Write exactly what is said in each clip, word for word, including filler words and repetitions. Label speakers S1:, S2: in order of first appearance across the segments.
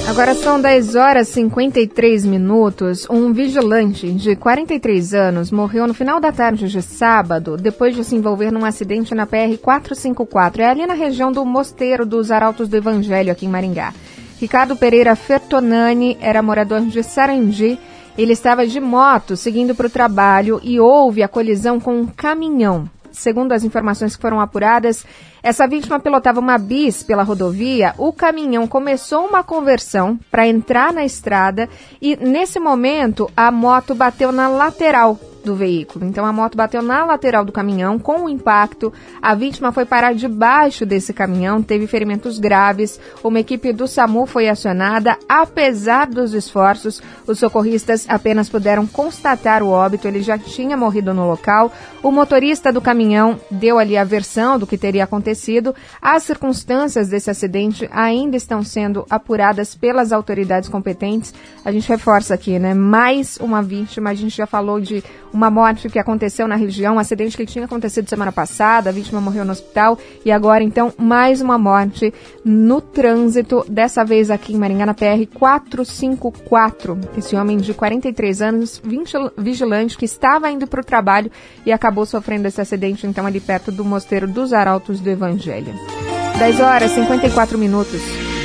S1: Agora são dez horas e cinquenta e três minutos. Um vigilante de quarenta e três anos morreu no final da tarde de sábado, depois de se envolver num acidente na P R quatrocentos e cinquenta e quatro. É ali na região do Mosteiro dos Arautos do Evangelho, aqui em Maringá. Ricardo Pereira Fertonani era morador de Sarandi. Ele estava de moto, seguindo para o trabalho, e houve a colisão com um caminhão. Segundo as informações que foram apuradas, essa vítima pilotava uma bis pela rodovia. O caminhão começou uma conversão para entrar na estrada e, nesse momento, a moto bateu na lateral do veículo. Então, a moto bateu na lateral do caminhão com o impacto. A vítima foi parar debaixo desse caminhão, teve ferimentos graves. Uma equipe do SAMU foi acionada. Apesar dos esforços, os socorristas apenas puderam constatar o óbito. Ele já tinha morrido no local. O motorista do caminhão deu ali a versão do que teria acontecido. As circunstâncias desse acidente ainda estão sendo apuradas pelas autoridades competentes. A gente reforça aqui, né? Mais uma vítima. A gente já falou de uma morte que aconteceu na região, um acidente que tinha acontecido semana passada, a vítima morreu no hospital e agora, então, mais uma morte no trânsito, dessa vez aqui em Maringá, na P R quatrocentos e cinquenta e quatro. Esse homem de quarenta e três anos, vigilante, que estava indo para o trabalho e acabou sofrendo esse acidente, então, ali perto do Mosteiro dos Arautos do Evangelho. dez horas e cinquenta e quatro minutos.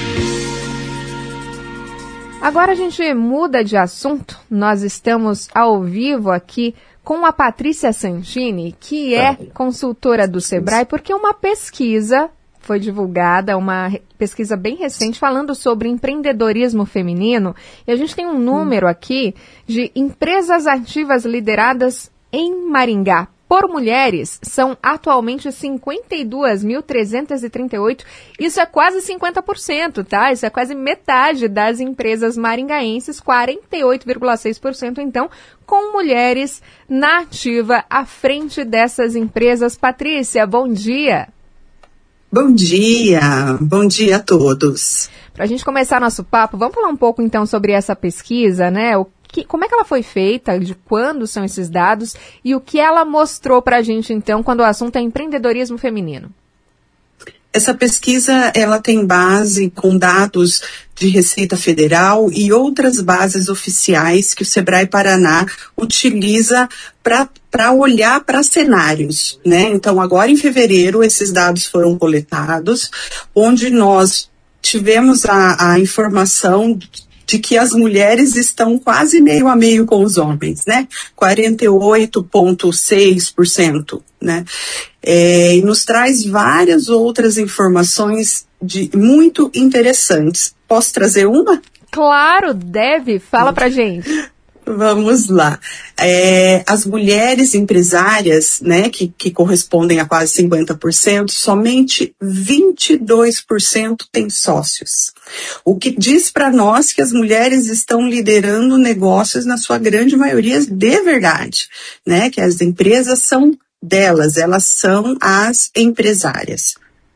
S1: Agora a gente muda de assunto. Nós estamos ao vivo aqui com a Patrícia Santini, que é consultora do Sebrae, porque uma pesquisa foi divulgada, uma pesquisa bem recente, falando sobre empreendedorismo feminino. E a gente tem um número aqui de empresas ativas lideradas em Maringá por mulheres, são atualmente cinquenta e duas mil trezentas e trinta e oito. Isso é quase cinquenta por cento, tá? Isso é quase metade das empresas maringaenses, quarenta e oito vírgula seis por cento, então, com mulheres na ativa à frente dessas empresas. Patrícia, bom dia.
S2: Bom dia, bom dia a todos.
S1: Para a gente começar nosso papo, vamos falar um pouco então sobre essa pesquisa, né? O Que, como é que ela foi feita, de quando são esses dados e o que ela mostrou para a gente, então, quando o assunto é empreendedorismo feminino?
S2: Essa pesquisa, ela tem base com dados de Receita Federal e outras bases oficiais que o Sebrae Paraná utiliza para olhar para cenários, né? Então, agora em fevereiro, esses dados foram coletados, onde nós tivemos a, a informação de que as mulheres estão quase meio a meio com os homens, né? quarenta e oito vírgula seis por cento, né? É, e nos traz várias outras informações de, muito interessantes. Posso trazer uma?
S1: Claro, deve. Fala pra gente.
S2: Vamos lá. É, as mulheres empresárias, né, que, que correspondem a quase cinquenta por cento, somente vinte e dois por cento têm sócios. O que diz para nós que as mulheres estão liderando negócios, na sua grande maioria, de verdade, né, que as empresas são delas, elas são as empresárias.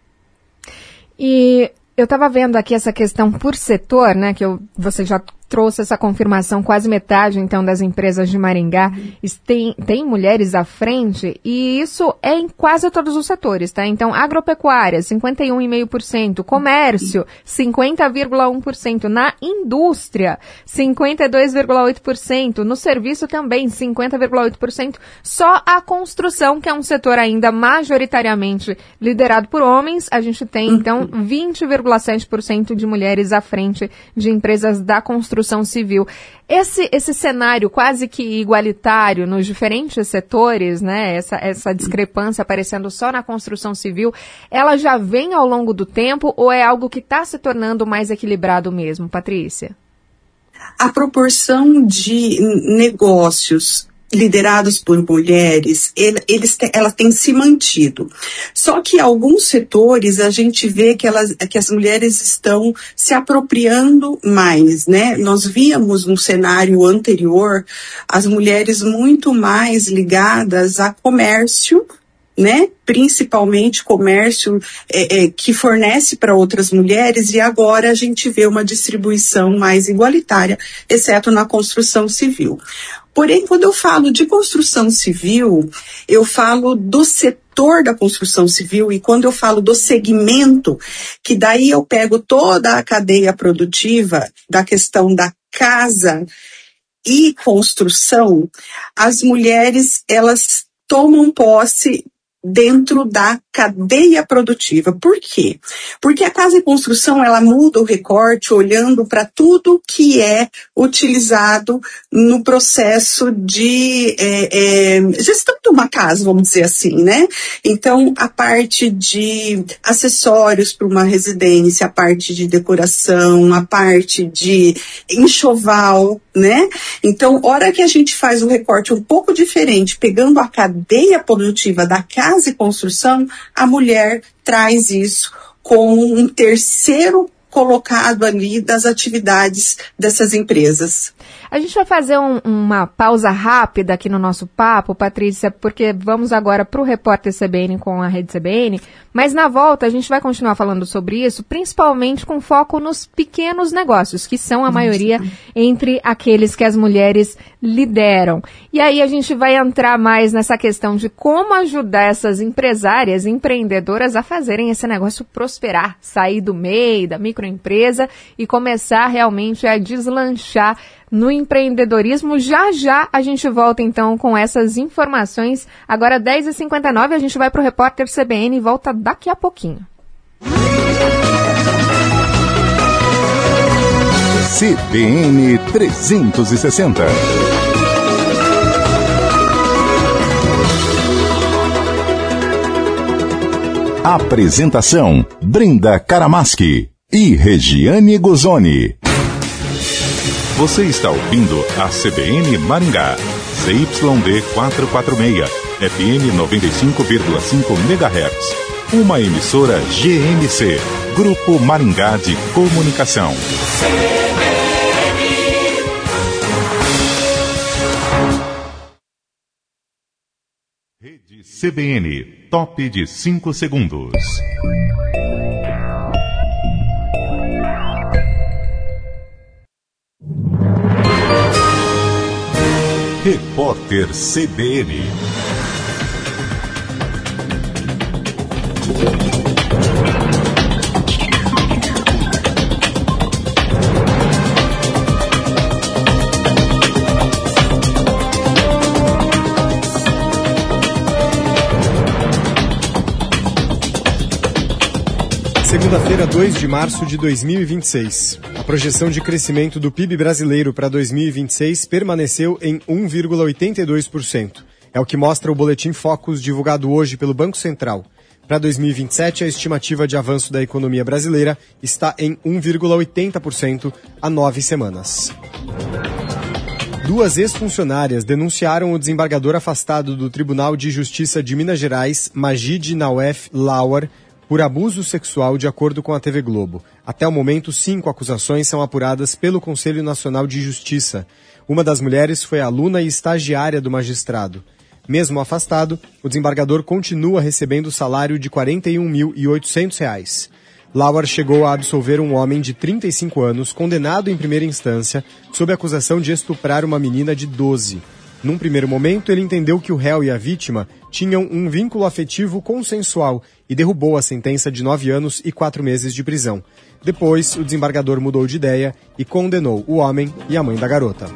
S1: E eu estava vendo aqui essa questão por setor, né, que eu, você já trouxe essa confirmação, quase metade, então, das empresas de Maringá tem, tem mulheres à frente, e isso é em quase todos os setores, tá? Então, agropecuária, cinquenta e um vírgula cinco por cento, comércio, cinquenta vírgula um por cento, na indústria, cinquenta e dois vírgula oito por cento, no serviço também, cinquenta vírgula oito por cento, só a construção, que é um setor ainda majoritariamente liderado por homens, a gente tem, então, vinte vírgula sete por cento de mulheres à frente de empresas da construção civil. Esse, esse cenário quase que igualitário nos diferentes setores, né, essa, essa discrepância aparecendo só na construção civil, ela já vem ao longo do tempo ou é algo que está se tornando mais equilibrado mesmo, Patrícia?
S2: A proporção de negócios liderados por mulheres, ele, eles te, ela tem se mantido. Só que alguns setores a gente vê que, elas, que as mulheres estão se apropriando mais, né? Nós víamos no cenário anterior as mulheres muito mais ligadas a comércio, né? Principalmente comércio é, é, que fornece para outras mulheres, e agora a gente vê uma distribuição mais igualitária, exceto na construção civil. Porém, quando eu falo de construção civil, eu falo do setor setor da construção civil, e quando eu falo do segmento, que daí eu pego toda a cadeia produtiva da questão da casa e construção, as mulheres, elas tomam posse dentro da cadeia produtiva. Por quê? Porque a casa e construção, ela muda o recorte olhando para tudo que é utilizado no processo de é, é, gestão de uma casa, vamos dizer assim, né? Então, a parte de acessórios para uma residência, a parte de decoração, a parte de enxoval, né? Então, hora que a gente faz um recorte um pouco diferente, pegando a cadeia produtiva da casa e construção, a mulher traz isso como um terceiro colocado ali das atividades dessas empresas.
S1: A gente vai fazer um, uma pausa rápida aqui no nosso papo, Patrícia, porque vamos agora para o repórter C B N com a Rede C B N, mas na volta a gente vai continuar falando sobre isso, principalmente com foco nos pequenos negócios, que são a maioria entre aqueles que as mulheres lideram. E aí a gente vai entrar mais nessa questão de como ajudar essas empresárias, empreendedoras a fazerem esse negócio prosperar, sair do meio, da microempresa e começar realmente a deslanchar no empreendedorismo. Já já a gente volta então com essas informações. Agora dez e cinquenta e nove, a gente vai para o repórter C B N e volta daqui a pouquinho.
S3: C B N trezentos e sessenta. Apresentação: Brenda Karamaski e Regiane Guzoni. Você está ouvindo a C B N Maringá, C Y D quatrocentos e quarenta e seis, F M noventa e cinco vírgula cinco megahertz. Uma emissora G M C, Grupo Maringá de Comunicação. Rede C B N, top de cinco segundos. Repórter C B N.
S4: Segunda-feira, dois de março de dois mil e vinte e seis. A projeção de crescimento do P I B brasileiro para dois mil e vinte e seis permaneceu em um vírgula oitenta e dois por cento. É o que mostra o Boletim Focus divulgado hoje pelo Banco Central. Para dois mil e vinte e sete, a estimativa de avanço da economia brasileira está em um vírgula oitenta por cento há nove semanas. Duas ex-funcionárias denunciaram o desembargador afastado do Tribunal de Justiça de Minas Gerais, Magid Nawef Lauer, por abuso sexual, de acordo com a T V Globo. Até o momento, cinco acusações são apuradas pelo Conselho Nacional de Justiça. Uma das mulheres foi aluna e estagiária do magistrado. Mesmo afastado, o desembargador continua recebendo salário de quarenta e um mil e oitocentos reais. Lauer chegou a absolver um homem de trinta e cinco anos, condenado em primeira instância, sob acusação de estuprar uma menina de doze. Num primeiro momento, ele entendeu que o réu e a vítima tinham um vínculo afetivo consensual e derrubou a sentença de nove anos e quatro meses de prisão. Depois, o desembargador mudou de ideia e condenou o homem e a mãe da garota.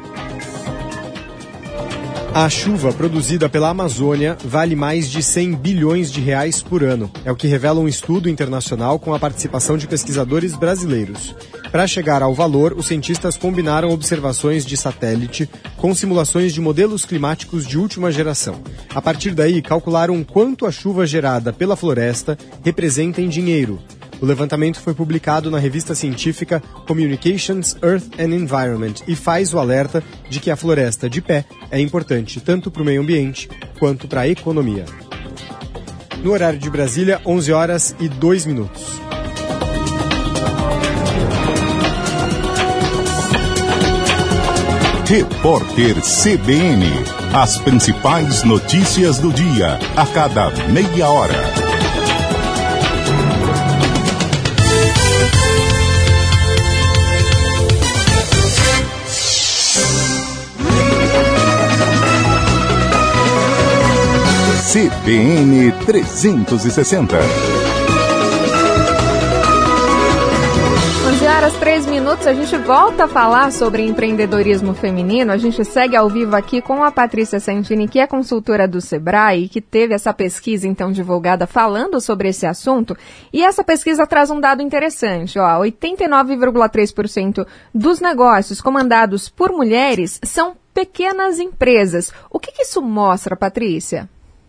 S4: A chuva produzida pela Amazônia vale mais de cem bilhões de reais por ano. É o que revela um estudo internacional com a participação de pesquisadores brasileiros. Para chegar ao valor, os cientistas combinaram observações de satélite com simulações de modelos climáticos de última geração. A partir daí, calcularam quanto a chuva gerada pela floresta representa em dinheiro. O levantamento foi publicado na revista científica Communications, Earth and Environment e faz o alerta de que a floresta de pé é importante tanto para o meio ambiente quanto para a economia. No horário de Brasília, onze horas e dois minutos.
S3: Repórter C B N. As principais notícias do dia, a cada meia hora. C B N trezentos e sessenta.
S1: onze horas, três minutos, a gente volta a falar sobre empreendedorismo feminino. A gente segue ao vivo aqui com a Patrícia Santini, que é consultora do Sebrae, que teve essa pesquisa, então, divulgada falando sobre esse assunto. E essa pesquisa traz um dado interessante, ó, oitenta e nove vírgula três por cento dos negócios comandados por mulheres são pequenas empresas. O que, que isso mostra, Patrícia?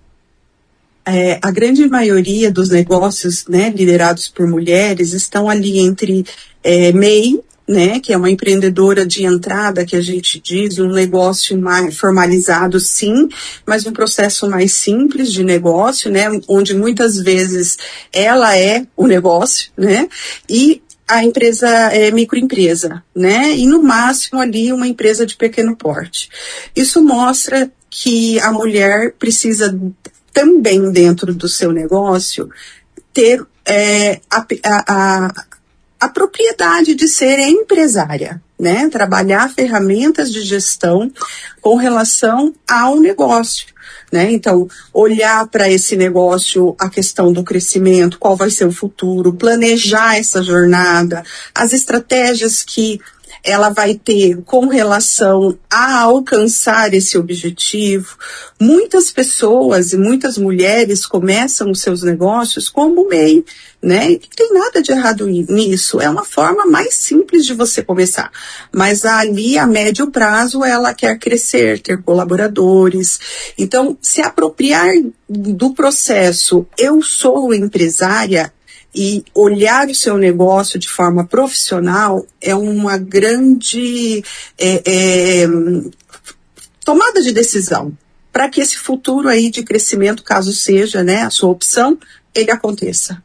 S2: É, a grande maioria dos negócios, né, liderados por mulheres estão ali entre é, M E I, né, que é uma empreendedora de entrada, que a gente diz, um negócio mais formalizado, sim, mas um processo mais simples de negócio, né, onde muitas vezes ela é o negócio, né, e a empresa é microempresa, né, e no máximo ali uma empresa de pequeno porte. Isso mostra que a mulher precisa também dentro do seu negócio ter é, a, a, a propriedade de ser empresária, né? Trabalhar ferramentas de gestão com relação ao negócio, né? Então, olhar para esse negócio, a questão do crescimento, qual vai ser o futuro, planejar essa jornada, as estratégias que ela vai ter com relação a alcançar esse objetivo. Muitas pessoas e muitas mulheres começam os seus negócios como M E I, né? E não tem nada de errado nisso, é uma forma mais simples de você começar. Mas ali, a médio prazo, ela quer crescer, ter colaboradores. Então, se apropriar do processo, eu sou empresária, e olhar o seu negócio de forma profissional é uma grande é, é, tomada de decisão para que esse futuro aí de crescimento, caso seja, né, a sua opção, ele aconteça.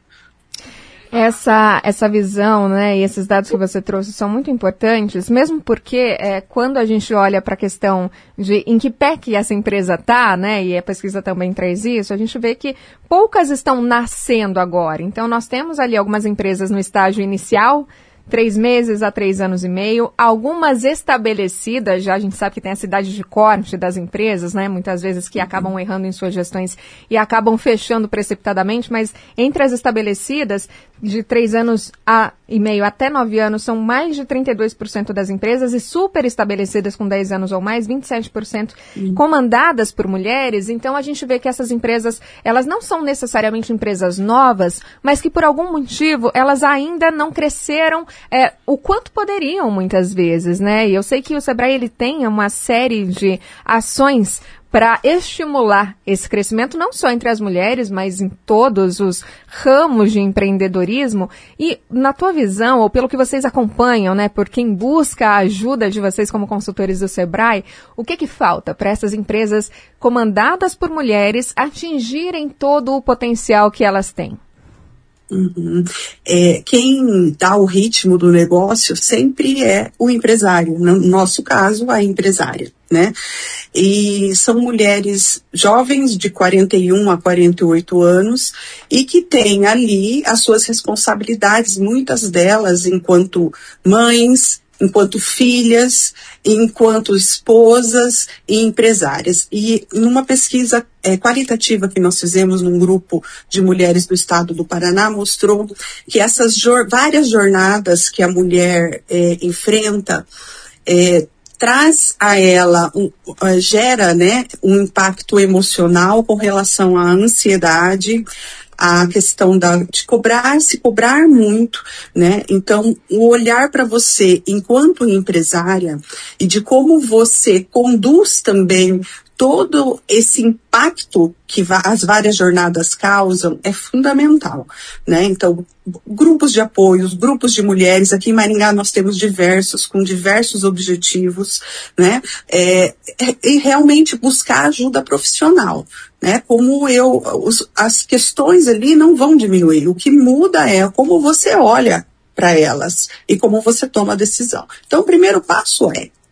S1: Essa, essa visão, né, e esses dados que você trouxe são muito importantes, mesmo porque é, quando a gente olha para a questão de em que pé que essa empresa está, né, e a pesquisa também traz isso, a gente vê que poucas estão nascendo agora. Então, nós temos ali algumas empresas no estágio inicial, três meses a três anos e meio, algumas estabelecidas, já a gente sabe que tem a cidade de corte das empresas, né, muitas vezes que acabam errando em suas gestões e acabam fechando precipitadamente, mas entre as estabelecidas, de três anos a, e meio até nove anos, são mais de trinta e dois por cento das empresas, e super estabelecidas com dez anos ou mais, vinte e sete por cento comandadas por mulheres. Então a gente vê que essas empresas, elas não são necessariamente empresas novas, mas que por algum motivo elas ainda não cresceram é, o quanto poderiam muitas vezes, né? E eu sei que o Sebrae, ele tem uma série de ações para estimular esse crescimento, não só entre as mulheres, mas em todos os ramos de empreendedorismo. E na tua visão, ou pelo que vocês acompanham, né, por quem busca a ajuda de vocês como consultores do Sebrae, o que que falta para essas empresas comandadas por mulheres atingirem todo o potencial que elas têm?
S2: Uhum. É, quem dá o ritmo do negócio sempre é o empresário, no nosso caso, a empresária, né? E são mulheres jovens de quarenta e um a quarenta e oito anos e que têm ali as suas responsabilidades, muitas delas enquanto mães, enquanto filhas, enquanto esposas e empresárias. E numa pesquisa é, qualitativa que nós fizemos num grupo de mulheres do estado do Paraná, mostrou que essas jor- várias jornadas que a mulher é, enfrenta, é, traz a ela, um, uh, gera, né, um impacto emocional com relação à ansiedade, a questão da, de cobrar, se cobrar muito, né? Então, o olhar para você enquanto empresária e de como você conduz também todo esse impacto que as várias jornadas causam é fundamental, né? Então, grupos de apoio, grupos de mulheres, aqui em Maringá nós temos diversos, com diversos objetivos, né? É, é, e realmente buscar ajuda profissional, né? Como eu, os, as questões ali não vão diminuir, o que muda é como você olha para elas e como você toma a decisão. Então, o primeiro passo é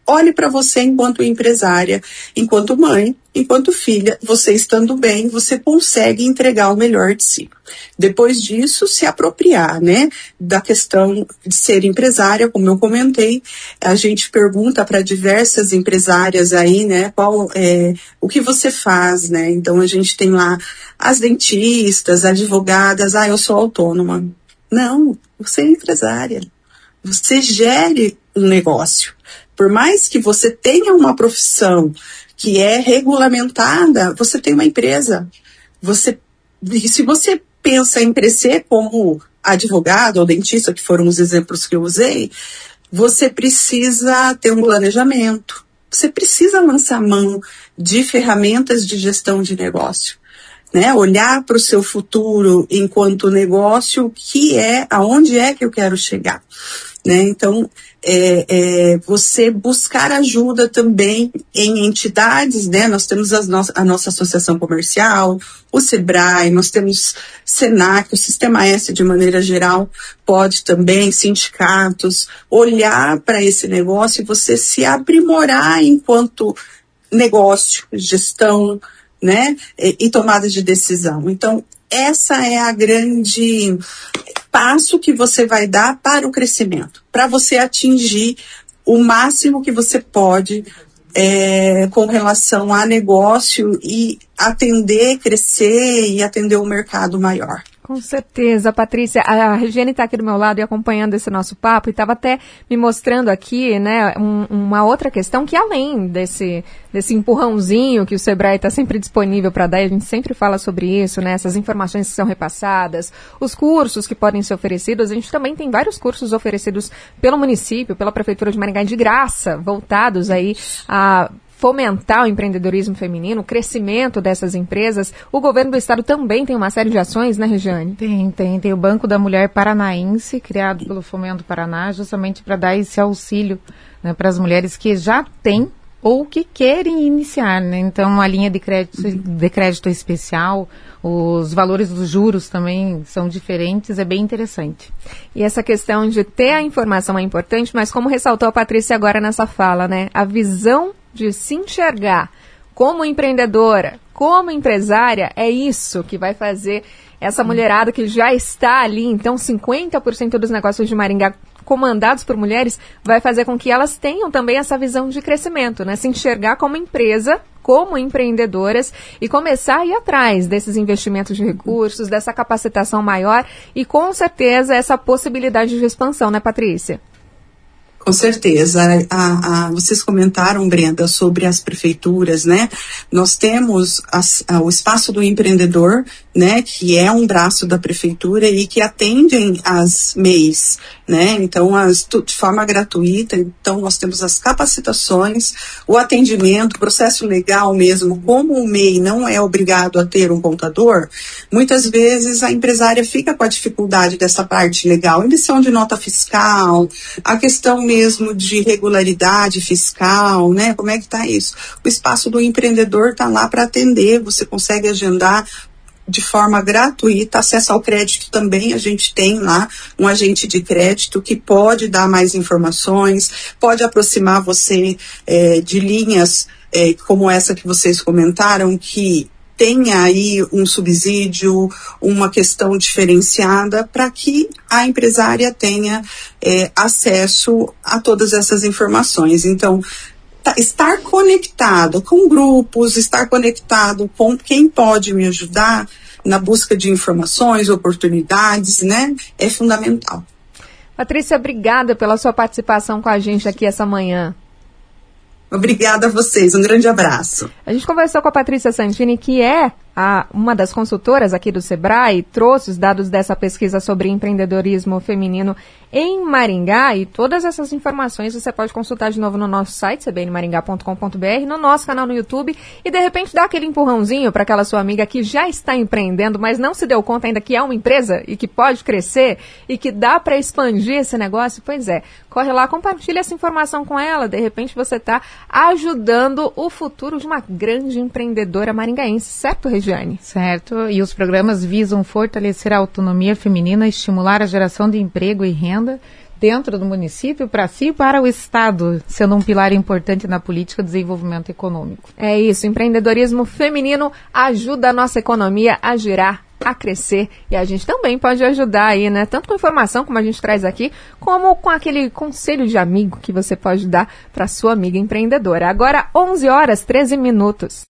S2: olhe para você enquanto empresária, enquanto mãe, enquanto filha, você estando bem, você consegue entregar o melhor de si. Depois disso, se apropriar, né, da questão de ser empresária, como eu comentei, a gente pergunta para diversas empresárias aí, né, qual é, o que você faz, né, então a gente tem lá as dentistas, advogadas, ah, eu sou autônoma. Não, você é empresária, você gere um negócio. Por mais que você tenha uma profissão que é regulamentada, você tem uma empresa. Você, se você pensa em crescer como advogado ou dentista, que foram os exemplos que eu usei, você precisa ter um planejamento. Você precisa lançar mão de ferramentas de gestão de negócio, né? Olhar para o seu futuro enquanto negócio, que é, aonde é que eu quero chegar, né? Então, é, é, você buscar ajuda também em entidades, né? Nós temos as no- a nossa associação comercial, o SEBRAE, nós temos SENAC, o Sistema S de maneira geral, pode também, sindicatos, olhar para esse negócio e você se aprimorar enquanto negócio, gestão, né? E, e tomada de decisão. Então, essa é a grande passo que você vai dar para o crescimento, para você atingir o máximo que você pode é, com relação a negócio e atender, crescer e atender um mercado maior.
S1: Com certeza, Patrícia. A Regiane está aqui do meu lado e acompanhando esse nosso papo e estava até me mostrando aqui, né, um, uma outra questão que além desse, desse empurrãozinho que o Sebrae está sempre disponível para dar, e a gente sempre fala sobre isso, né, essas informações que são repassadas, os cursos que podem ser oferecidos, a gente também tem vários cursos oferecidos pelo município, pela Prefeitura de Maringá de graça, voltados aí a fomentar o empreendedorismo feminino, o crescimento dessas empresas. O governo do estado também tem uma série de ações, né, Regiane?
S5: Tem, tem. Tem o Banco da Mulher Paranaense, criado pelo Fomento Paraná, justamente para dar esse auxílio, né, para as mulheres que já têm ou que querem iniciar, né? Então, a linha de crédito, de crédito especial, os valores dos juros também são diferentes, é bem interessante.
S1: E essa questão de ter a informação é importante, mas como ressaltou a Patrícia agora nessa fala, né? A visão de se enxergar como empreendedora, como empresária, é isso que vai fazer essa mulherada que já está ali, então cinquenta por cento dos negócios de Maringá comandados por mulheres, vai fazer com que elas tenham também essa visão de crescimento, né? Se enxergar como empresa, como empreendedoras e começar a ir atrás desses investimentos de recursos, dessa capacitação maior e com certeza essa possibilidade de expansão, né, Patrícia?
S2: Com certeza. A, a, vocês comentaram, Brenda, sobre as prefeituras, né? Nós temos as, a, o Espaço do Empreendedor, né? Que é um braço da prefeitura e que atendem as M E Is, né? Então, as, de forma gratuita. Então, nós temos as capacitações, o atendimento, o processo legal mesmo. Como o M E I não é obrigado a ter um contador, muitas vezes a empresária fica com a dificuldade dessa parte legal, emissão de nota fiscal, a questão mesmo de regularidade fiscal, né? Como é que está isso? O Espaço do Empreendedor está lá para atender, você consegue agendar de forma gratuita, acesso ao crédito também, a gente tem lá um agente de crédito que pode dar mais informações, pode aproximar você é, de linhas é, como essa que vocês comentaram, que tenha aí um subsídio, uma questão diferenciada para que a empresária tenha é, acesso a todas essas informações. Então, tá, estar conectado com grupos, estar conectado com quem pode me ajudar na busca de informações, oportunidades, né, é fundamental.
S1: Patrícia, obrigada pela sua participação com a gente aqui essa manhã.
S2: Obrigada a vocês, um grande abraço.
S1: A gente conversou com a Patrícia Santini, que é a, uma das consultoras aqui do Sebrae, trouxe os dados dessa pesquisa sobre empreendedorismo feminino em Maringá, e todas essas informações você pode consultar de novo no nosso site, c b n maringá ponto com ponto b r, no nosso canal no YouTube, e de repente dá aquele empurrãozinho para aquela sua amiga que já está empreendendo, mas não se deu conta ainda que é uma empresa e que pode crescer e que dá para expandir esse negócio. Pois é, corre lá, compartilha essa informação com ela, de repente você está ajudando o futuro de uma grande empreendedora maringaense, certo, Regiane?
S5: Certo, e os programas visam fortalecer a autonomia feminina, estimular a geração de emprego e renda, dentro do município, para si e para o Estado, sendo um pilar importante na política de desenvolvimento econômico.
S1: É isso, empreendedorismo feminino ajuda a nossa economia a girar, a crescer, e a gente também pode ajudar aí, né? Tanto com informação, como a gente traz aqui, como com aquele conselho de amigo que você pode dar para sua amiga empreendedora. Agora, onze horas, treze minutos.